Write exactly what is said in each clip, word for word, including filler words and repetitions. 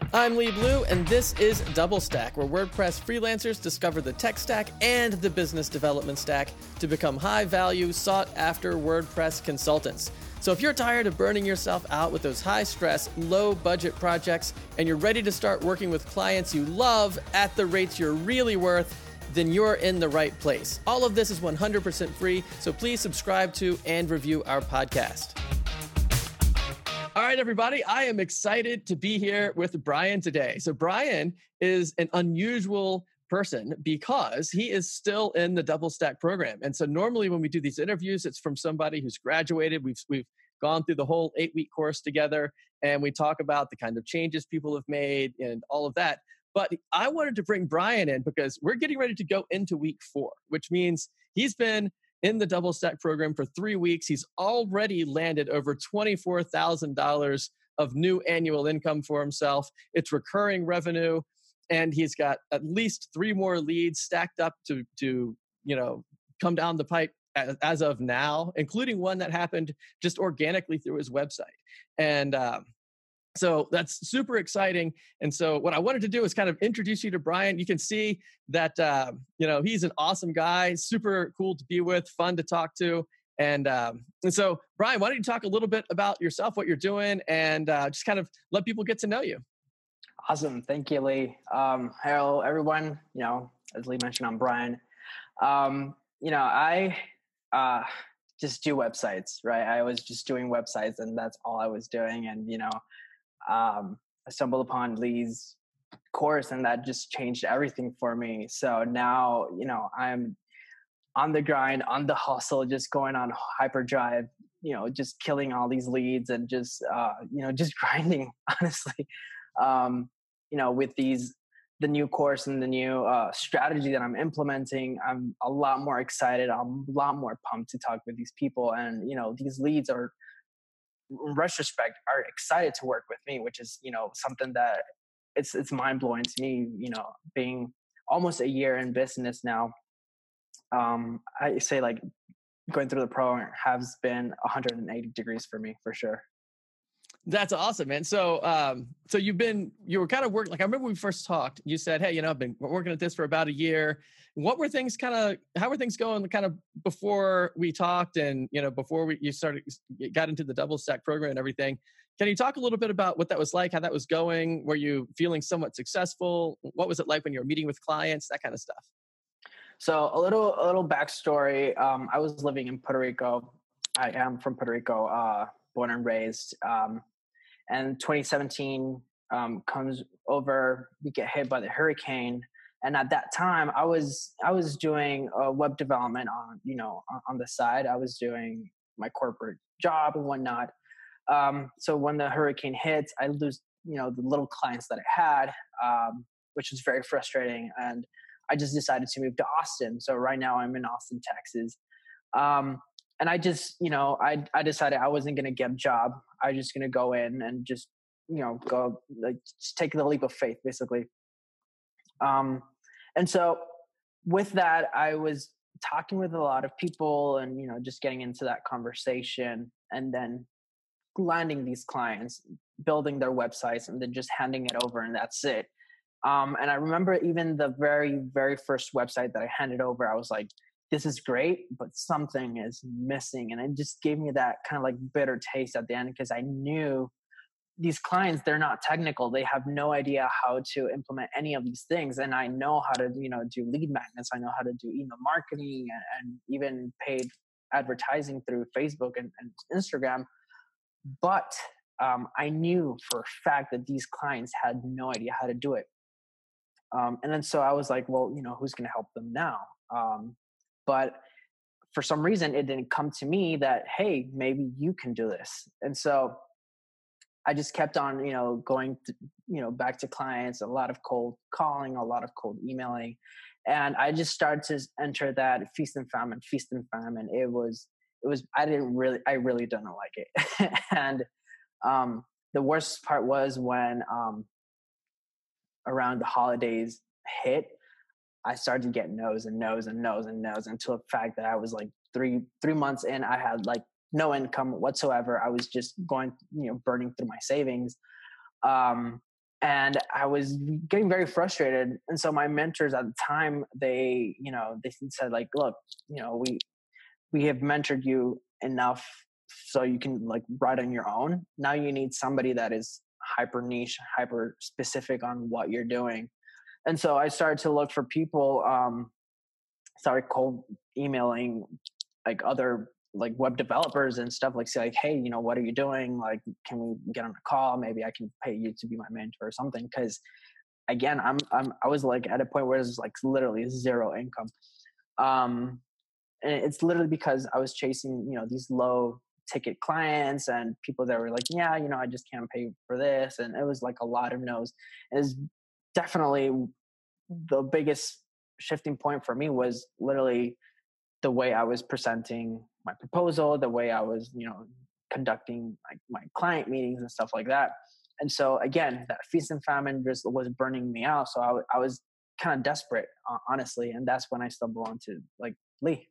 I'm Lee Blue, and this is Double Stack, where WordPress freelancers discover the tech stack and the business development stack to become high-value, sought-after WordPress consultants. So if you're tired of burning yourself out with those high-stress, low-budget projects, and you're ready to start working with clients you love at the rates you're really worth, then you're in the right place. All of this is one hundred percent free, so please subscribe to and review our podcast. All right, everybody, I am excited to be here with Brian today. So Brian is an unusual person because he is still in the Double Stack program. And so normally when we do these interviews, it's from somebody who's graduated. We've, we've gone through the whole eight-week course together, and we talk about the kind of changes people have made and all of that. But I wanted to bring Brian in because we're getting ready to go into week four, which means he's been in the Double Stack program for three weeks. He's already landed over twenty-four thousand dollars of new annual income for himself. It's recurring revenue, and he's got at least three more leads stacked up to, to you know, come down the pipe as, as of now, including one that happened just organically through his website. And um, so that's super exciting. And so what I wanted to do is kind of introduce you to Brian. You can see that, uh, you know, he's an awesome guy, super cool to be with, fun to talk to. And, um, and so, Brian, why don't you talk a little bit about yourself, what you're doing, and uh, just kind of let people get to know you. Awesome. Thank you, Lee. Um, hello, everyone. You know, as Lee mentioned, I'm Brian. Um, you know, I uh, just do websites, right? I was just doing websites, and that's all I was doing. And, you know, Um, I stumbled upon Lee's course, and that just changed everything for me. So now, you know, I'm on the grind, on the hustle, just going on hyperdrive, you know, just killing all these leads and just, uh, you know, just grinding, honestly. Um, you know, with these, the new course and the new uh, strategy that I'm implementing, I'm a lot more excited. I'm a lot more pumped to talk with these people. And, you know, these leads are, in retrospect, are excited to work with me, which is, you know, something that it's it's mind blowing to me. You know, being almost a year in business now, um, I say like going through the program has been one hundred eighty degrees for me, for sure. That's awesome, man. So, um, so you've been, you were kind of working, like I remember when we first talked, you said, hey, you know, I've been working at this for about a year. What were things kind of, how were things going kind of before we talked and, you know, before we, you started, got into the Double Stack program and everything? Can you talk a little bit about what that was like, how that was going? Were you feeling somewhat successful? What was it like when you were meeting with clients, that kind of stuff? So a little, a little backstory. Um, I was living in Puerto Rico. I am from Puerto Rico, uh, born and raised. Um, and twenty seventeen um, comes over, we get hit by the hurricane. And at that time I was, I was doing uh, web development on, you know, on, on the side. I was doing my corporate job and whatnot. Um, so when the hurricane hits, I lose, you know, the little clients that I had, um, which was very frustrating. And I just decided to move to Austin. So right now I'm in Austin, Texas. Um, And I just, you know, I I decided I wasn't going to get a job. I was just going to go in and just, you know, go, like, just take the leap of faith, basically. Um, and so with that, I was talking with a lot of people and, you know, just getting into that conversation and then landing these clients, building their websites, and then just handing it over, and that's it. Um, and I remember even the very, very first website that I handed over, I was like, this is great, but something is missing. And it just gave me that kind of like bitter taste at the end, because I knew these clients, they're not technical. They have no idea how to implement any of these things. And I know how to, you know, do lead magnets. I know how to do email marketing and, and even paid advertising through Facebook and, and Instagram. But um, I knew for a fact that these clients had no idea how to do it. Um, and then so I was like, well, you know, who's going to help them now? Um, But for some reason, it didn't come to me that, hey, maybe you can do this. And so I just kept on, you know, going to, you know, back to clients, a lot of cold calling, a lot of cold emailing. And I just started to enter that feast and famine, feast and famine. It was, it was, I didn't really, I really didn't like it. And um, the worst part was when um, around the holidays hit, I started to get no's and no's and no's and no's, until the fact that I was like three, three months in, I had like no income whatsoever. I was just going, you know, burning through my savings. Um, and I was getting very frustrated. And so my mentors at the time, they, you know, they said like, look, you know, we, we have mentored you enough so you can like write on your own. Now you need somebody that is hyper niche, hyper specific on what you're doing. And so I started to look for people, um, started cold emailing like other like web developers and stuff, like say like, hey, you know, what are you doing? Like, can we get on a call? Maybe I can pay you to be my mentor or something. Cause again, I'm, I'm, I was like at a point where it was like literally zero income. Um, and it's literally because I was chasing, you know, these low ticket clients and people that were like, yeah, you know, I just can't pay for this. And it was like a lot of no's. It was definitely the biggest shifting point for me was literally the way I was presenting my proposal, the way I was, you know, conducting like my client meetings and stuff like that. And so again, that feast and famine just was burning me out. So I, w- I was kind of desperate, uh, honestly. And that's when I stumbled onto like Lee.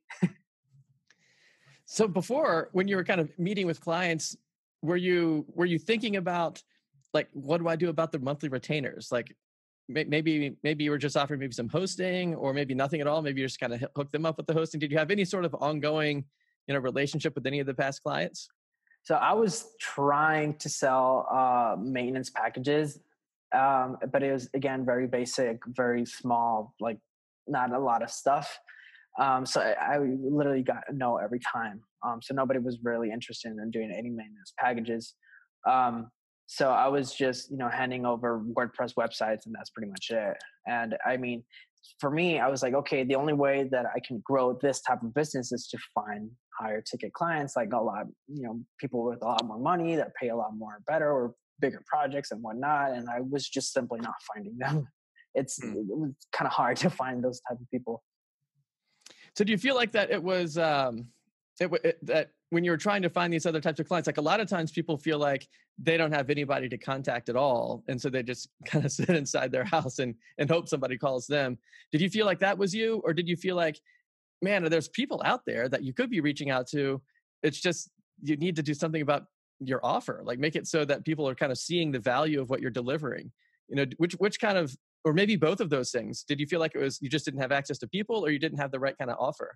So before, when you were kind of meeting with clients, were you were you thinking about like, what do I do about the monthly retainers? Like may- maybe maybe you were just offering maybe some hosting, or maybe nothing at all. Maybe you just kind of hook them up with the hosting. Did you have any sort of ongoing, you know, relationship with any of the past clients? So I was trying to sell uh, maintenance packages, um, but it was again very basic, very small, like not a lot of stuff. Um, so I, I literally got a no every time. Um, so nobody was really interested in doing any maintenance packages. Um, so I was just, you know, handing over WordPress websites, and that's pretty much it. And I mean, for me, I was like, okay, the only way that I can grow this type of business is to find higher ticket clients, like a lot, you know, people with a lot more money that pay a lot more better, or bigger projects and whatnot. And I was just simply not finding them. It's Hmm. it was kind of hard to find those type of people. So do you feel like that it was um, it, it, that when you were trying to find these other types of clients, like a lot of times people feel like they don't have anybody to contact at all, and so they just kind of sit inside their house and and hope somebody calls them. Did you feel like that was you, or did you feel like, man, there's people out there that you could be reaching out to? It's just you need to do something about your offer, like make it so that people are kind of seeing the value of what you're delivering. You know, which which kind of, or maybe both of those things. Did you feel like it was you just didn't have access to people, or you didn't have the right kind of offer?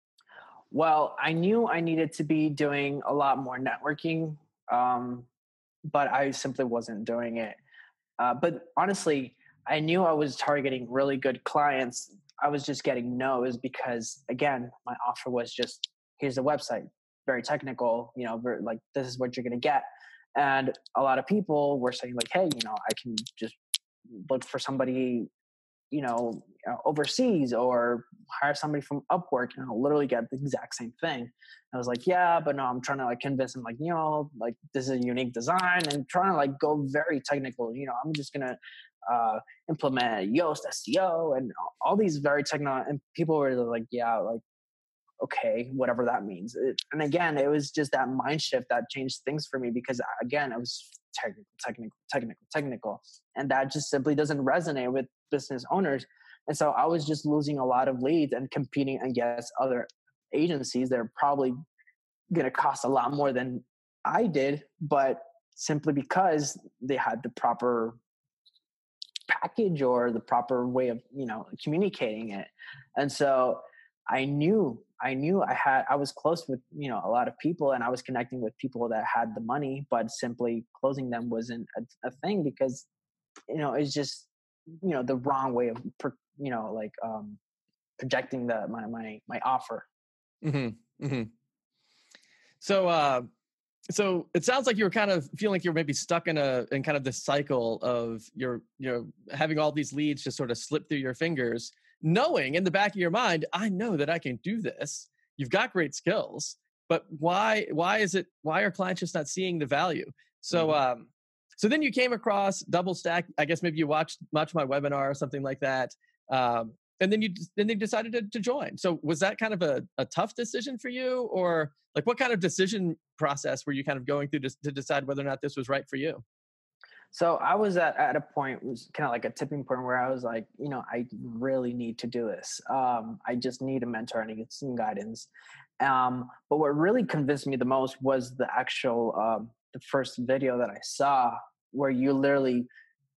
Well, I knew I needed to be doing a lot more networking, um, but I simply wasn't doing it. Uh, but honestly, I knew I was targeting really good clients. I was just getting no's because, again, my offer was just here's the website, very technical, you know, very, like this is what you're going to get. And a lot of people were saying, like, hey, you know, I can just look for somebody, you know, uh, overseas, or hire somebody from Upwork and I'll literally get the exact same thing. I was like, yeah, but no, I'm trying to like convince him, like, you know, like this is a unique design, and trying to like go very technical. You know, I'm just gonna uh, implement Yoast S E O and all these very technical. And people were like, yeah, like okay, whatever that means. It, and again, it was just that mind shift that changed things for me, because again, it was technical, technical, technical, technical, and that just simply doesn't resonate with business owners. And so I was just losing a lot of leads and competing against other agencies that are probably going to cost a lot more than I did, but simply because they had the proper package or the proper way of, you know, communicating it. And so I knew I knew I had I was close with, you know, a lot of people, and I was connecting with people that had the money, but simply closing them wasn't a, a thing, because, you know, it's just, you know, the wrong way of, you know, like um projecting the my my my offer. Mm-hmm. Mm-hmm. So uh so it sounds like you were kind of feeling like you're maybe stuck in a in kind of this cycle of you're you know having all these leads just sort of slip through your fingers, knowing in the back of your mind, I know that I can do this. You've got great skills, but why why is it why are clients just not seeing the value? So Mm-hmm. um so then you came across Double Stack. I guess maybe you watched watched my webinar or something like that. Um, and then you then they decided to, to join. So was that kind of a, a tough decision for you, or like what kind of decision process were you kind of going through to, to decide whether or not this was right for you? So I was at, at a point, it was kind of like a tipping point where I was like, you know, I really need to do this. Um, I just need a mentor and get some guidance. Um, but what really convinced me the most was the actual, um, the first video that I saw, where you literally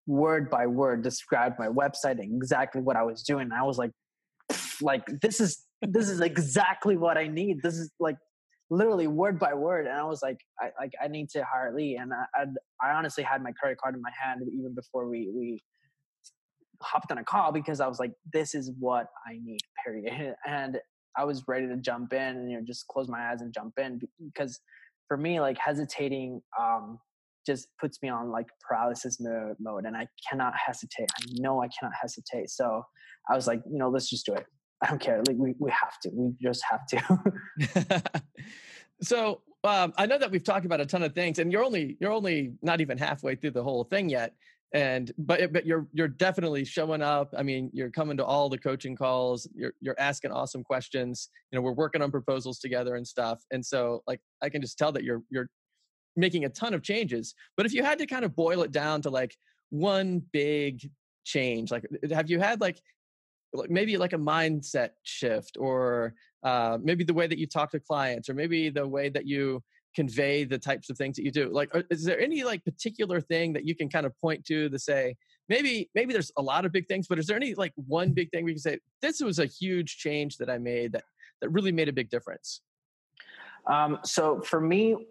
word by word described my website and exactly what I was doing. And I was like, like, this is, this is exactly what I need. This is like literally word by word. And I was like, I like, I need to hire Lee. And I, I'd, I honestly had my credit card in my hand even before we, we hopped on a call, because I was like, this is what I need, period. And I was ready to jump in and, you know, just close my eyes and jump in, because for me, like hesitating, um, just puts me on like paralysis mode, mode and I cannot hesitate. I know I cannot hesitate. So I was like, you know, let's just do it. I don't care. Like we, we have to, we just have to. So um, I know that we've talked about a ton of things, and you're only, you're only not even halfway through the whole thing yet. And, but, but you're, you're definitely showing up. I mean, you're coming to all the coaching calls, you're, you're asking awesome questions. You know, we're working on proposals together and stuff. And so like, I can just tell that you're, you're making a ton of changes. But if you had to kind of boil it down to like one big change, like have you had like, maybe like a mindset shift, or uh, maybe the way that you talk to clients, or maybe the way that you convey the types of things that you do? Like, is there any like particular thing that you can kind of point to to say, maybe, maybe there's a lot of big things, but is there any like one big thing we can say, this was a huge change that I made that, that really made a big difference? Um, so for me,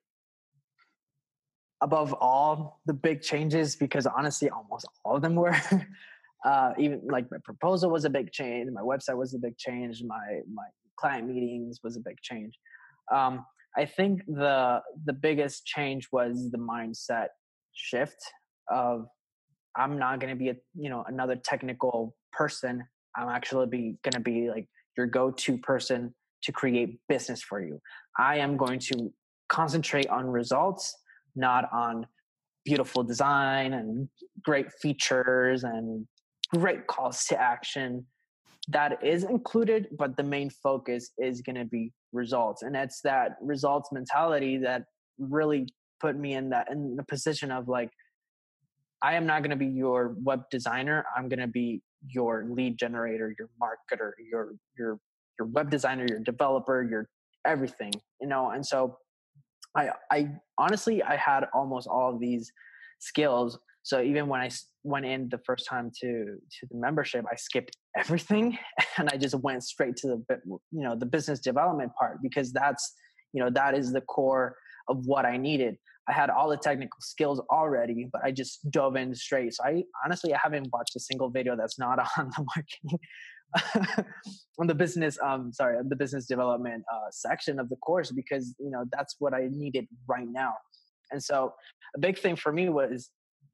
above all the big changes, because honestly, almost all of them were, uh, even like my proposal was a big change. My website was a big change. My, my client meetings was a big change. Um, I think the, the biggest change was the mindset shift of, I'm not going to be a, you know, another technical person. I'm actually be going to be like your go-to person to create business for you. I am going to concentrate on results, not on beautiful design and great features and great calls to action. That is included, but the main focus is going to be results. And it's that results mentality that really put me in that, in the position of like, I am not going to be your web designer. I'm going to be your lead generator, your marketer, your, your, your web designer, your developer, your everything, you know? And so I, I honestly, I had almost all of these skills. So even when I went in the first time to, to the membership, I skipped everything and I just went straight to the, you know, the business development part, because that's, you know, that is the core of what I needed. I had all the technical skills already, but I just dove in straight. So I honestly, I haven't watched a single video that's not on the marketing, on the business, um, sorry, the business development uh, section of the course, because, you know, that's what I needed right now. And so a big thing for me was,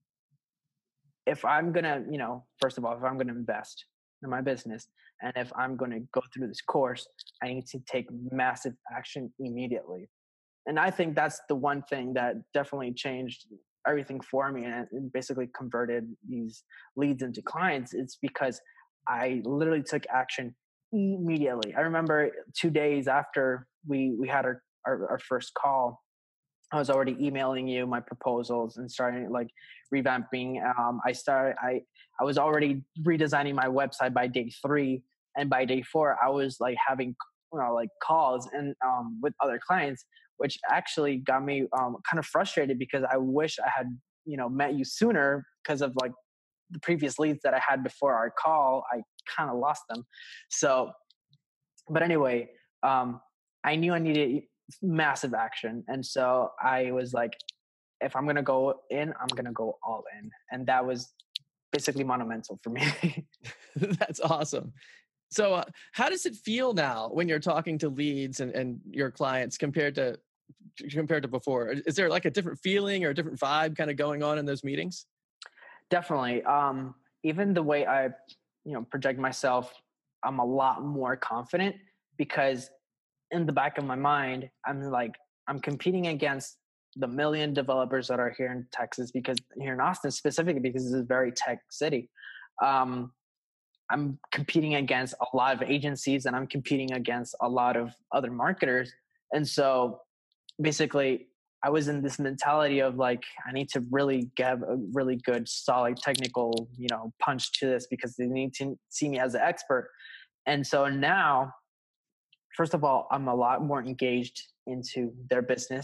if I'm going to, you know, first of all, if I'm going to invest in my business, and if I'm going to go through this course, I need to take massive action immediately. And I think that's the one thing that definitely changed everything for me and basically converted these leads into clients. It's because I literally took action immediately. I remember two days after we, we had our, our, our first call, I was already emailing you my proposals and starting like revamping. Um, I started, I, I was already redesigning my website by day three. And by day four, I was like having, you know, like calls and um, with other clients, which actually got me um, kind of frustrated, because I wish I had, you know, met you sooner, because of like the previous leads that I had before our call. I kind of lost them. So, but anyway, um, I knew I needed massive action. And so I was like, if I'm going to go in, I'm going to go all in. And that was basically monumental for me. That's awesome. So uh, how does it feel now when you're talking to leads and, and your clients compared to, compared to before? Is there like a different feeling or a different vibe kind of going on in those meetings? Definitely. Um, even the way I, you know, project myself, I'm a lot more confident, because in the back of my mind, I'm like, I'm competing against the million developers that are here in Texas, because here in Austin specifically, because this is a very tech city. Um, I'm competing against a lot of agencies, and I'm competing against a lot of other marketers. And so basically I was in this mentality of like, I need to really get a really good, solid technical, you know, punch to this, because they need to see me as an expert. And so now, first of all, I'm a lot more engaged into their business.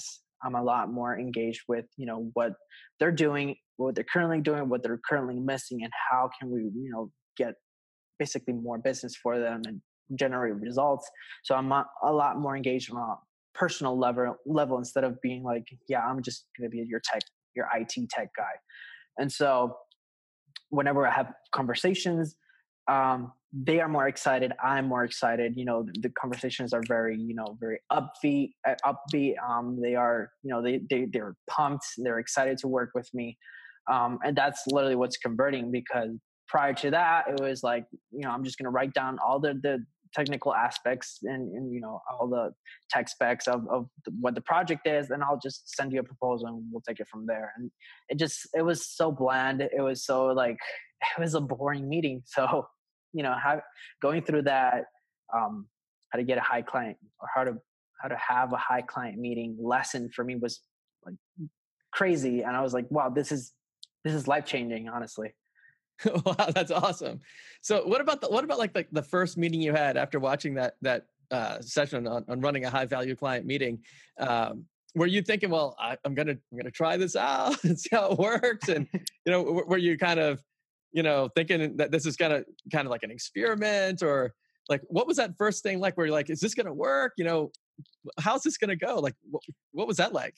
I'm a lot more engaged with, you know, what they're doing, what they're currently doing, what they're currently missing, and how can we, you know, get basically more business for them and generate results. So I'm a, a lot more engaged on a personal level level instead of being like, yeah, I'm just going to be your tech, your I T tech guy. And so whenever I have conversations, um, they are more excited. I'm more excited. You know, the, the conversations are very, you know, very upbeat, uh, upbeat. Um, they are, you know, they, they, they're pumped. They're excited to work with me. Um, and that's literally what's converting, because prior to that, it was like, you know, I'm just going to write down all the, the technical aspects and, and, you know, all the tech specs of, of what the project is. And I'll just send you a proposal and we'll take it from there. And it just, it was so bland. It was so like, it was a boring meeting. So, you know, how, going through that, um, how to get a high client or how to, how to have a high client meeting lesson for me was like crazy. And I was like, wow, this is, this is life changing, honestly. Wow, that's awesome. So what about the, what about like the, the first meeting you had after watching that, that uh, session on, on running a high value client meeting? Um, were you thinking, well, I, I'm going to, I'm going to try this out and see how it works? And, you know, w- were you kind of, you know, thinking that this is kind of, kind of like an experiment, or like, what was that first thing like where you're like, is this going to work? You know, how's this going to go? Like, what, what was that like?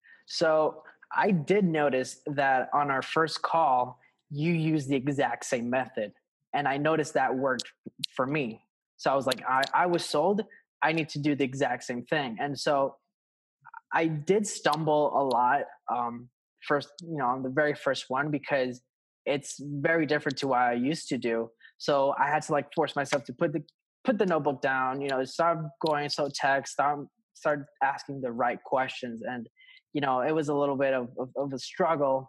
So I did notice that on our first call, you used the exact same method. And I noticed that worked for me. So I was like, I, I was sold. I need to do the exact same thing. And so I did stumble a lot, um, first, you know, on the very first one, because it's very different to what I used to do. So I had to like force myself to put the put the notebook down, you know, start going so text, start start asking the right questions. And, you know, it was a little bit of, of, of a struggle,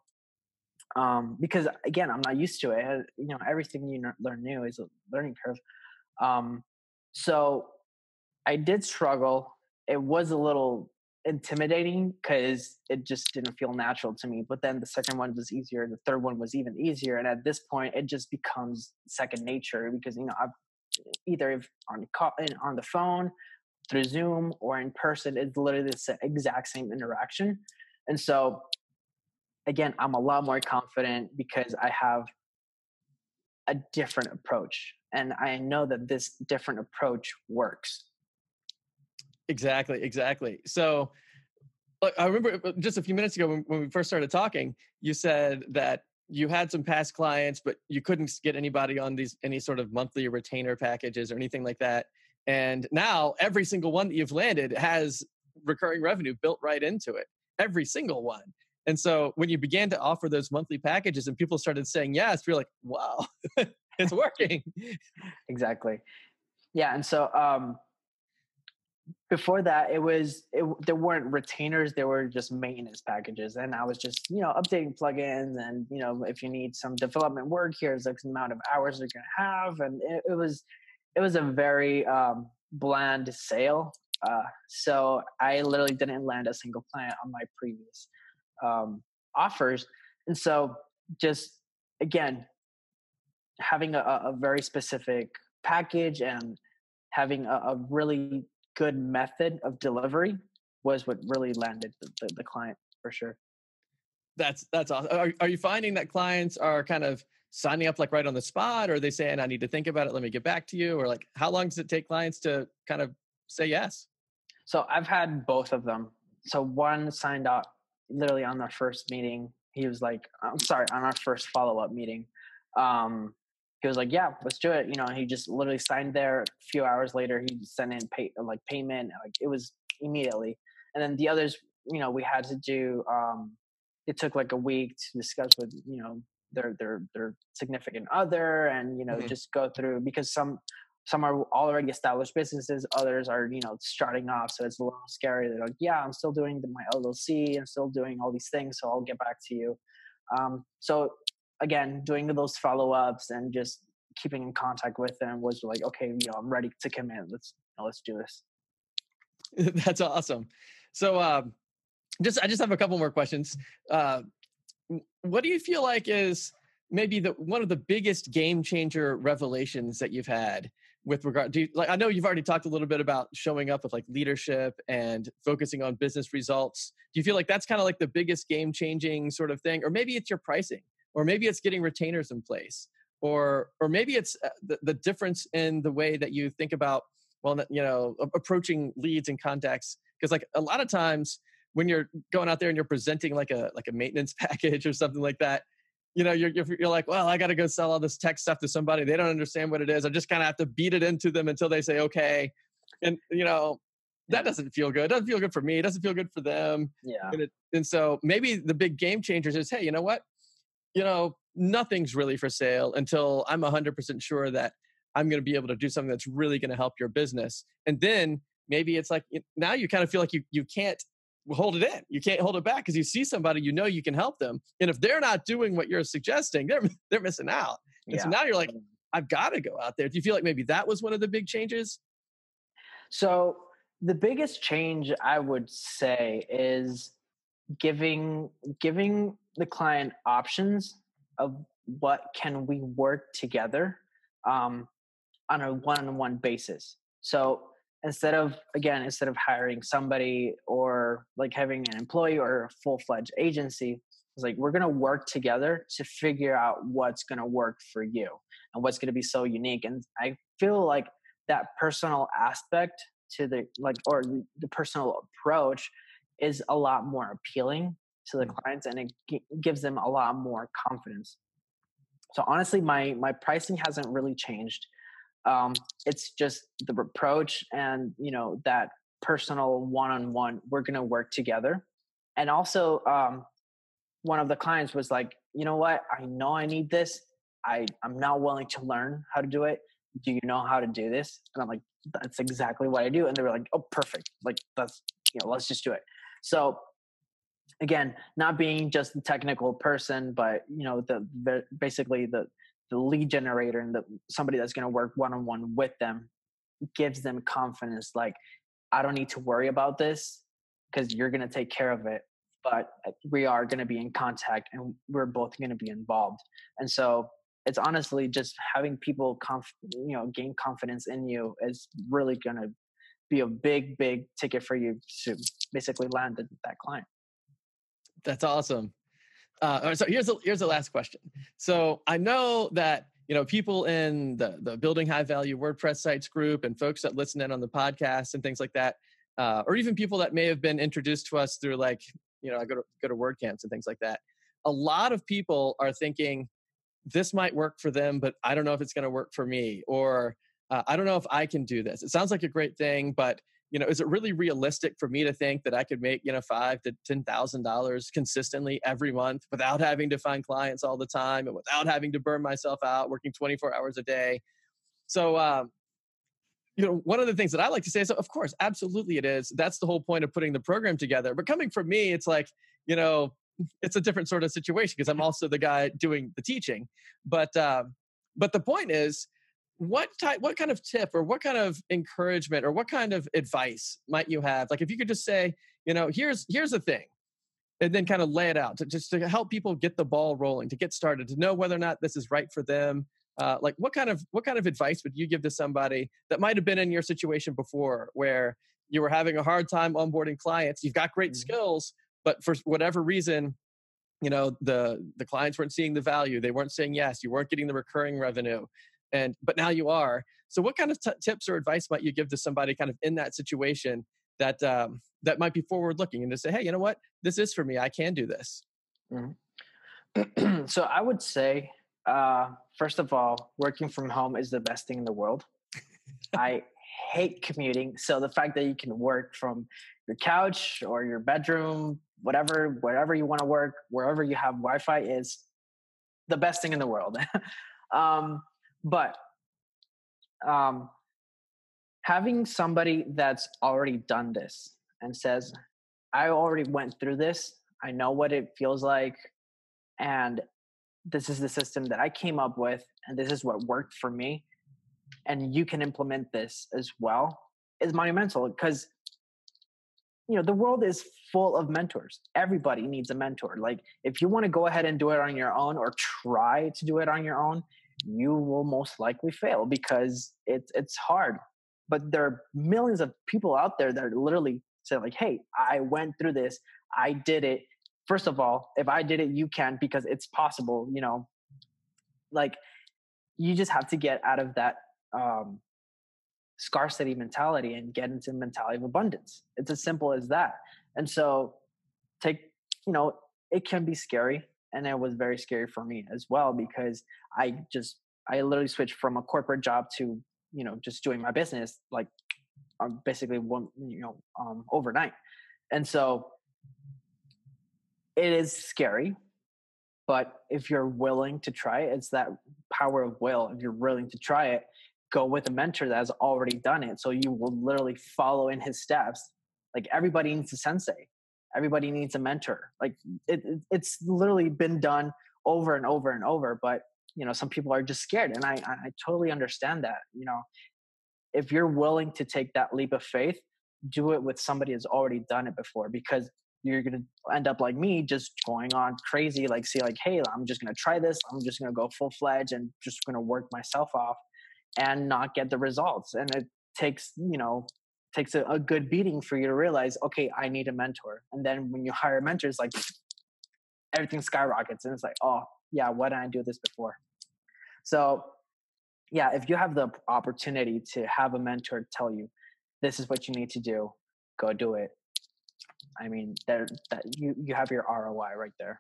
um, because again, I'm not used to it. You know, everything you learn new is a learning curve. Um, so I did struggle. It was a little intimidating because it just didn't feel natural to me. But then the second one was easier. The third one was even easier. And at this point, it just becomes second nature, because, you know, I've either if on call, on the phone, through Zoom, or in person, it's literally the exact same interaction. And so again, I'm a lot more confident because I have a different approach, and I know that this different approach works. Exactly. Exactly. So look, I remember just a few minutes ago when, when we first started talking, you said that you had some past clients, but you couldn't get anybody on these, any sort of monthly retainer packages or anything like that. And now every single one that you've landed has recurring revenue built right into it, every single one. And so when you began to offer those monthly packages and people started saying yes, you're like, wow, it's working. Exactly. Yeah. And so, um, before that, it was, it, there weren't retainers. There were just maintenance packages. And I was just, you know, updating plugins. And, you know, if you need some development work, here's X amount of hours you're going to have. And it, it was, it was a very um, bland sale. Uh, so I literally didn't land a single client on my previous um, offers. And so just, again, having a, a very specific package and having a, a really good method of delivery was what really landed the, the, the client, for sure. That's, that's awesome. Are, are you finding that clients are kind of signing up like right on the spot, or are they saying, I need to think about it, let me get back to you? Or like, how long does it take clients to kind of say yes? So I've had both of them. So one signed up literally on our first meeting. He was like, I'm sorry, on our first follow-up meeting. Um, he was like, yeah, let's do it. You know, he just literally signed there. A few hours later, he sent in pay, like payment. Like it was immediately. And then the others, you know, we had to do, um, it took like a week to discuss with, you know, their, their, their significant other, and, you know, mm-hmm. just go through, because some, some are already established businesses. Others are, you know, starting off. So it's a little scary. They're like, yeah, I'm still doing the, my L L C and still doing all these things. So I'll get back to you. Um, so again, doing those follow-ups and just keeping in contact with them was like, okay, you know, I'm ready to commit. Let's, you know, let's do this. That's awesome. So, um, just, I just have a couple more questions. Uh, what do you feel like is maybe the, one of the biggest game changer revelations that you've had with regard to, like, I know you've already talked a little bit about showing up with like leadership and focusing on business results. Do you feel like that's kind of like the biggest game changing sort of thing? Or maybe it's your pricing, or maybe it's getting retainers in place, or, or maybe it's uh, the, the difference in the way that you think about, well, you know, approaching leads and contacts. Cause like a lot of times when you're going out there and you're presenting like a, like a maintenance package or something like that, you know, you're, you're, you're like, well, I got to go sell all this tech stuff to somebody. They don't understand what it is. I just kind of have to beat it into them until they say, okay. And, you know, that doesn't feel good. It doesn't feel good for me. It doesn't feel good for them. Yeah. And, it, and so maybe the big game changers is, hey, you know what? You know, nothing's really for sale until I'm one hundred percent sure that I'm going to be able to do something that's really going to help your business. And then maybe it's like, now you kind of feel like you you can't hold it in. You can't hold it back because you see somebody, you know, you can help them. And if they're not doing what you're suggesting, they're they're missing out. And yeah. So now you're like, I've got to go out there. Do you feel like maybe that was one of the big changes? So the biggest change I would say is giving giving the client options of what can we work together um, on a one-on-one basis. So instead of, again, instead of hiring somebody or like having an employee or a full-fledged agency, it's like, we're going to work together to figure out what's going to work for you and what's going to be so unique. And I feel like that personal aspect to the, like, or the personal approach is a lot more appealing to the clients, and it g- gives them a lot more confidence. So honestly, my, my pricing hasn't really changed. Um, it's just the approach and, you know, that personal one-on-one, we're going to work together. And also, um, one of the clients was like, you know what, I know I need this. I, I'm not willing to learn how to do it. Do you know how to do this? And I'm like, that's exactly what I do. And they were like, oh, perfect. Like, that's, you know, let's just do it. So again, not being just the technical person, but, you know, the, the basically the, the lead generator and the somebody that's going to work one-on-one with them gives them confidence. Like, I don't need to worry about this because you're going to take care of it, but we are going to be in contact and we're both going to be involved. And so it's honestly just having people, conf- you know, gain confidence in you is really going to be a big, big ticket for you to basically land that client. That's awesome. Uh, so here's the, here's the last question. So I know that, you know, people in the, the Building High Value WordPress Sites group and folks that listen in on the podcast and things like that, uh, or even people that may have been introduced to us through, like, you know, I go to, go to WordCamps and things like that. A lot of people are thinking this might work for them, but I don't know if it's going to work for me, or uh, I don't know if I can do this. It sounds like a great thing, but, you know, is it really realistic for me to think that I could make, you know, five to ten thousand dollars consistently every month without having to find clients all the time and without having to burn myself out working twenty-four hours a day? So, um, you know, one of the things that I like to say is, of course, absolutely it is. That's the whole point of putting the program together. But coming from me, it's like, you know, it's a different sort of situation because I'm also the guy doing the teaching. But um, but the point is, what type, what kind of tip or what kind of encouragement or what kind of advice might you have? Like, if you could just say, you know, here's here's the thing, and then kind of lay it out to just to help people get the ball rolling, to get started, to know whether or not this is right for them. Uh, like, what kind of what kind of advice would you give to somebody that might have been in your situation before, where you were having a hard time onboarding clients? You've got great mm-hmm. skills, but for whatever reason, you know, the the clients weren't seeing the value. They weren't saying yes. You weren't getting the recurring revenue. And but now you are. So what kind of t- tips or advice might you give to somebody kind of in that situation that um, that might be forward looking and to say, hey, you know what, this is for me. I can do this. Mm-hmm. So I would say, uh, first of all, working from home is the best thing in the world. I hate commuting. So the fact that you can work from your couch or your bedroom, whatever, wherever you want to work, wherever you have Wi-Fi, is the best thing in the world. um, But um, having somebody that's already done this and says, I already went through this, I know what it feels like, and this is the system that I came up with, and this is what worked for me, and you can implement this as well, is monumental. Because you know, the world is full of mentors. Everybody needs a mentor. Like if you want to go ahead and do it on your own or try to do it on your own, you will most likely fail because it's it's hard. But there are millions of people out there that are literally say like, hey, I went through this, I did it. First of all, if I did it, you can, because it's possible, you know, like you just have to get out of that um scarcity mentality and get into the mentality of abundance. It's as simple as that. And so take, you know, it can be scary. And it was very scary for me as well, because I just, I literally switched from a corporate job to, you know, just doing my business, like um, basically one, you know, um, overnight. And so it is scary, but if you're willing to try it, it's that power of will. If you're willing to try it, go with a mentor that has already done it. So you will literally follow in his steps. Like everybody needs a sensei. Everybody needs a mentor. Like it, it, it's literally been done over and over and over. But, you know, some people are just scared. And I, I totally understand that. You know, if you're willing to take that leap of faith, do it with somebody who's already done it before, because you're going to end up like me, just going on crazy, like see like, hey, I'm just going to try this. I'm just going to go full fledged and just going to work myself off and not get the results. And it takes, you know, takes a, a good beating for you to realize, okay, I need a mentor. And then when you hire mentors, like everything skyrockets and it's like, oh yeah, why didn't I do this before? So yeah, if you have the opportunity to have a mentor tell you, this is what you need to do, go do it. I mean, there, that you, you have your R O I right there.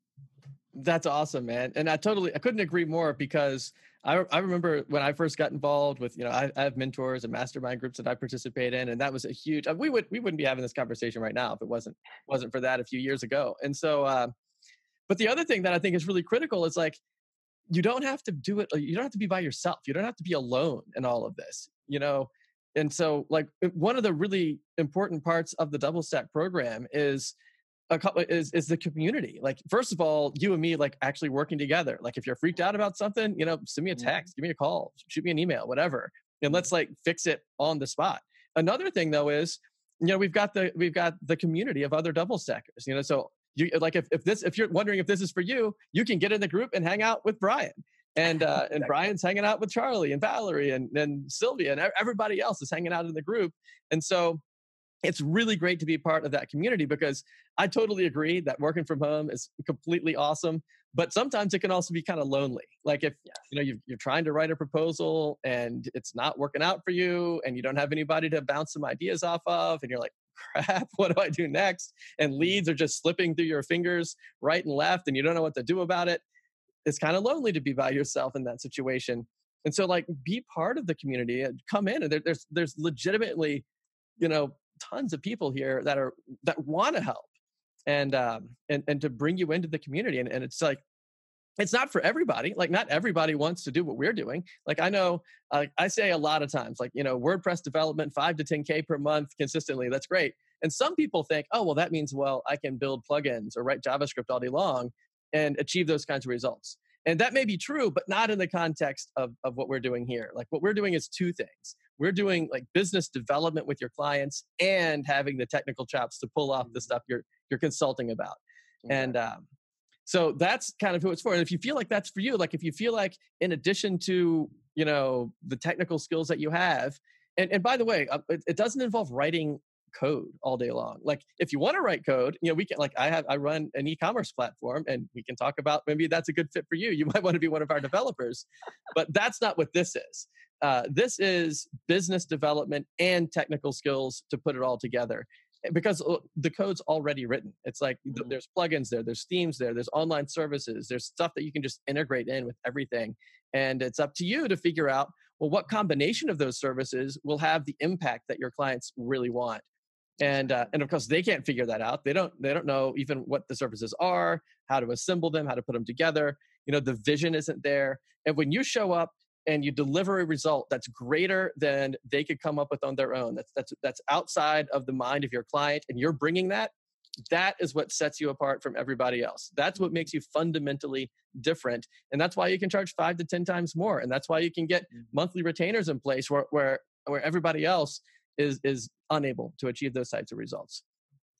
That's awesome, man. And I totally, I couldn't agree more, because I I remember when I first got involved with, you know, I, I have mentors and mastermind groups that I participate in. And that was a huge, we would, we wouldn't be having this conversation right now if it wasn't, wasn't for that a few years ago. And so, uh, but the other thing that I think is really critical is like, you don't have to do it. You don't have to be by yourself. You don't have to be alone in all of this, you know? And so like one of the really important parts of the Double Stack program is a couple is is the community. Like, first of all, you and me, like actually working together. Like if you're freaked out about something, you know, send me a text, give me a call, shoot me an email, whatever. And let's like fix it on the spot. Another thing though is, you know, we've got the, we've got the community of other double stackers, you know, so you like, if, if this, if you're wondering if this is for you, you can get in the group and hang out with Brian. And uh, and Brian's hanging out with Charlie and Valerie and, and Sylvia, and everybody else is hanging out in the group. And so it's really great to be part of that community, because I totally agree that working from home is completely awesome. But sometimes it can also be kind of lonely. Like if yes. you know you're, you're trying to write a proposal and it's not working out for you, and you don't have anybody to bounce some ideas off of, and you're like, crap, what do I do next? And leads are just slipping through your fingers right and left, and you don't know what to do about it. It's kind of lonely to be by yourself in that situation. And so like be part of the community and come in, and there, there's there's legitimately, you know, tons of people here that are that want to help and um and and to bring you into the community. And, and it's like, it's not for everybody. Like not everybody wants to do what we're doing. Like I know, uh, I say a lot of times, like, you know, WordPress development, five to ten K per month consistently. That's great. And some people think, oh, well, that means, well, I can build plugins or write JavaScript all day long and achieve those kinds of results. And that may be true, but not in the context of, of what we're doing here. Like what we're doing is two things. We're doing like business development with your clients and having the technical chops to pull off the stuff you're you're consulting about. Mm-hmm. And um, so that's kind of who it's for. And if you feel like that's for you, like if you feel like in addition to, you know, the technical skills that you have, and, and by the way, uh, it, it doesn't involve writing code all day long. Like if you want to write code, you know, we can, like I have, I run an e-commerce platform, and we can talk about maybe that's a good fit for you. You might want to be one of our developers, but that's not what this is. Uh, this is business development and technical skills to put it all together, because the code's already written. It's like mm-hmm. there's plugins there, there's themes there, there's online services, there's stuff that you can just integrate in with everything. And it's up to you to figure out, well, what combination of those services will have the impact that your clients really want. And uh, and of course, they can't figure that out. They don't they don't know even what the services are, how to assemble them, how to put them together. You know, the vision isn't there. And when you show up and you deliver a result that's greater than they could come up with on their own, that's that's that's outside of the mind of your client, and you're bringing that, that is what sets you apart from everybody else. That's what makes you fundamentally different. And that's why you can charge five to ten times more. And that's why you can get monthly retainers in place where where where everybody else is is unable to achieve those types of results.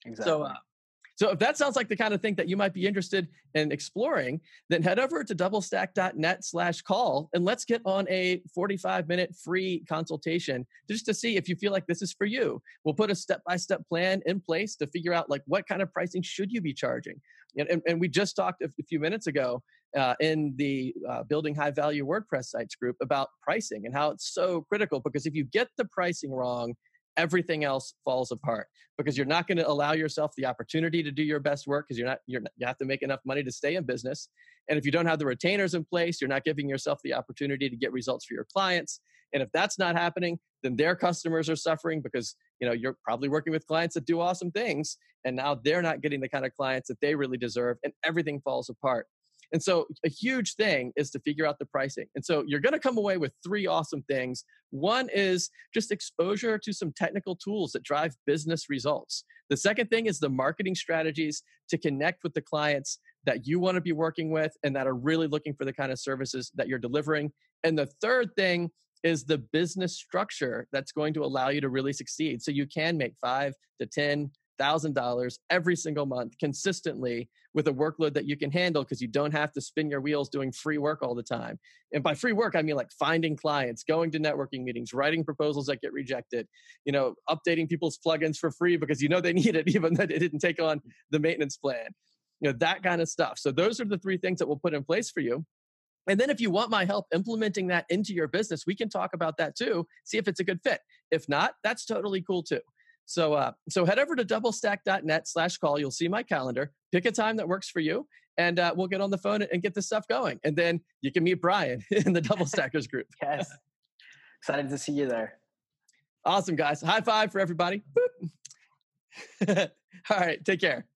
Exactly. So, uh, So if that sounds like the kind of thing that you might be interested in exploring, then head over to doublestack.net slash call and let's get on a forty-five minute free consultation just to see if you feel like this is for you. We'll put a step-by-step plan in place to figure out like what kind of pricing should you be charging. And, and, and we just talked a, a few minutes ago uh, in the uh, Building High Value WordPress Sites group about pricing and how it's so critical, because if you get the pricing wrong, everything else falls apart, because you're not going to allow yourself the opportunity to do your best work, because you're not, you're not, you have to make enough money to stay in business. And if you don't have the retainers in place, you're not giving yourself the opportunity to get results for your clients. And if that's not happening, then their customers are suffering, because, you know, you're probably working with clients that do awesome things, and now they're not getting the kind of clients that they really deserve, and everything falls apart. And so a huge thing is to figure out the pricing. And so you're going to come away with three awesome things. One is just exposure to some technical tools that drive business results. The second thing is the marketing strategies to connect with the clients that you want to be working with and that are really looking for the kind of services that you're delivering. And the third thing is the business structure that's going to allow you to really succeed. So you can make five to ten thousand dollars every single month consistently with a workload that you can handle, because you don't have to spin your wheels doing free work all the time. And by free work, I mean like finding clients, going to networking meetings, writing proposals that get rejected, you know, updating people's plugins for free because you know they need it, even though they didn't take on the maintenance plan, you know, that kind of stuff. So those are the three things that we'll put in place for you. And then if you want my help implementing that into your business, we can talk about that too, see if it's a good fit. If not, that's totally cool too. So uh, so head over to doublestack.net slash call. You'll see my calendar. Pick a time that works for you, and uh, we'll get on the phone and get this stuff going. And then you can meet Brian in the Double Stackers group. Yes. Excited to see you there. Awesome, guys. High five for everybody. All right. Take care.